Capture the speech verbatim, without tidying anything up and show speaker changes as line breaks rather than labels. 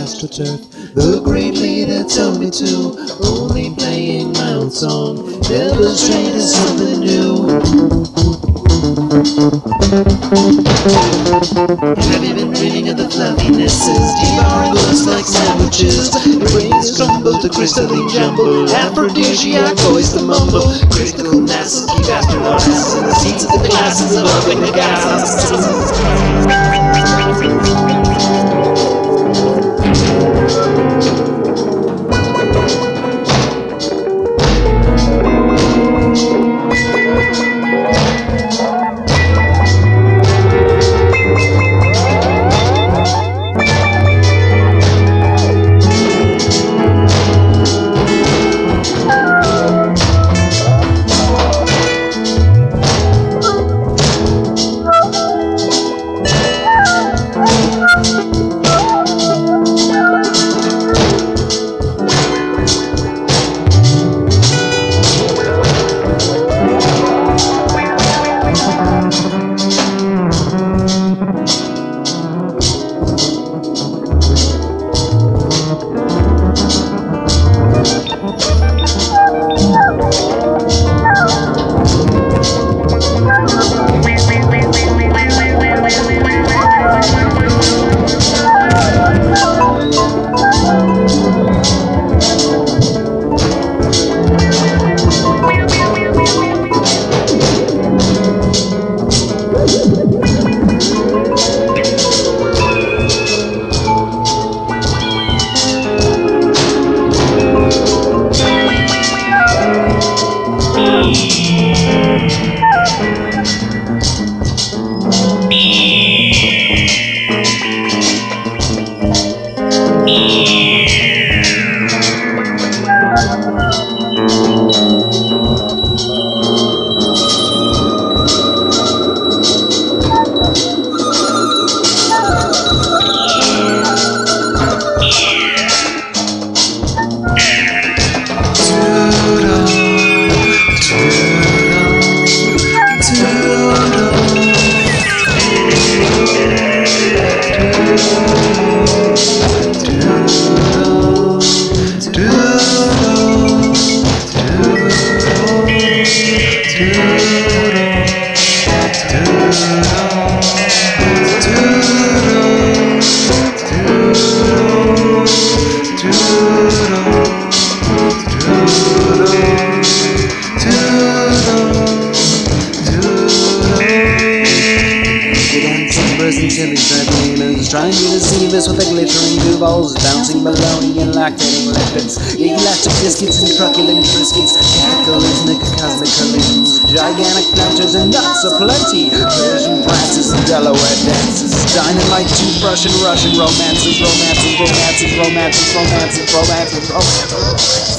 AstroTurf. The great leader told me to, only playing my own song. Never strayed to something new. Have you been reading of the fluffinesses, devouring books like sandwiches? Your brains crumble to crystalline jumble, aphrodisiac voice the mumble. Critical masses keep astronauts in the seats of the classes of open the gas. Silly tribunals trying to deceive us with the glittering duvalls, bouncing baloney and lactating lipids, elastic biscuits and truculent biscuits, cataclysmic cosmic collisions, gigantic planters and nuts aplenty, Persian prances and Delaware dances, dynamite toothbrush and Russian romances, romances, romances, romances, romances, romances, romances.